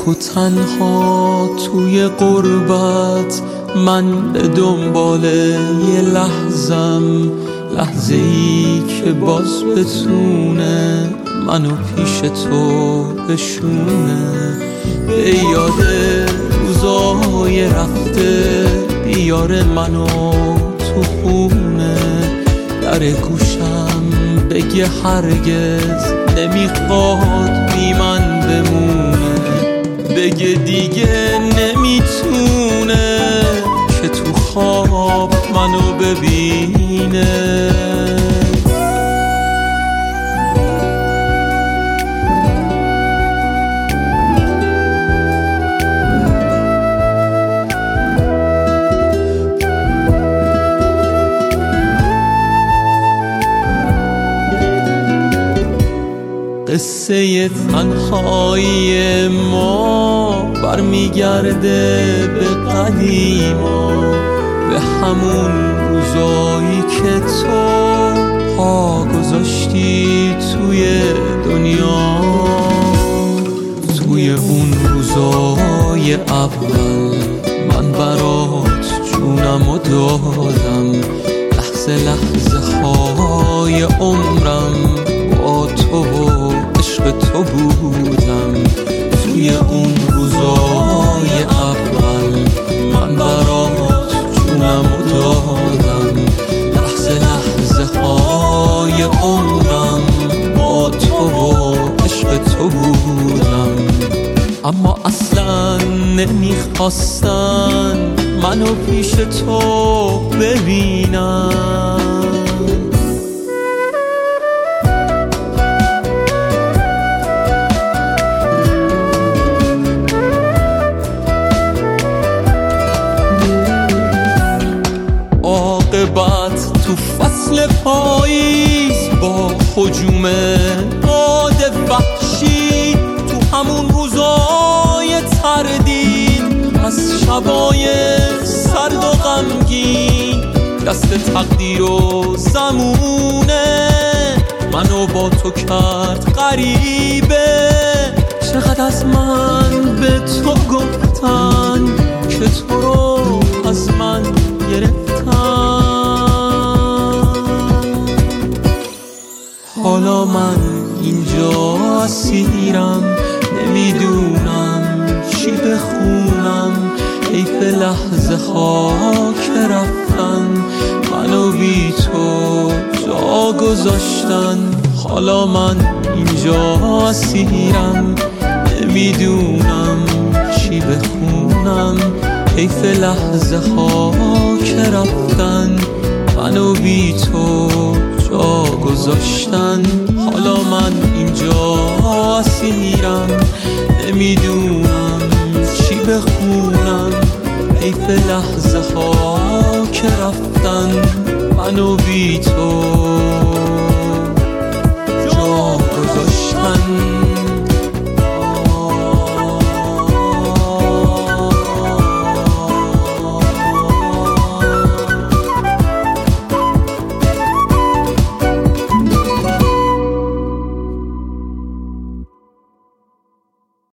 تک و تنها توی غربت، من به دنبال یه لحظم، لحظه ای که باز بتونه منو پیش تو بشونه. به یاد روزای رفته بیاره منو تو خونه، در گوشم بگه هرگز نمیخواد بی من بمونه، بگه دیگه نمیتونه که تو خواب منو ببینه. قصه تنهایی ما برمیگرده به قدیما، به همون روزایی که تو پا گذاشتی توی دنیا. توی اون روزای اول من برات جونمو دادم، لحظه لحظه های عمرم با تو عشق تو بودم. توی اون روزای اول من برات جونمو دادم، لحظه لحظه های عمرم با تو عشق تو بودم. اما اصلا نمیخواستن منو پیش تو ببینم. عاقبت تو فصل پاییز با هجوم باد وحشی، تو همون روزای تردید از شبای سرد و غمگین، دست تقدیر و زمونه منو با تو کرد غریبه. چقدر از من به تو گفتن که تو رو از من گرفتن، حالا من اینجا اسیرم، نمیدونم چی بخونم. حیف لحظه ها که رفتن منو بی تو جا گذاشتن. حالا من اینجا اسیرم، نمیدونم چی بخونم. حیف لحظه ها که رفتن منو بی تو جا گذاشتن. حالا من اینجا اسیرم، نمیدونم چی بخونم. حیف لحظه ها که رفتن منو بی تو جا گذاشتن.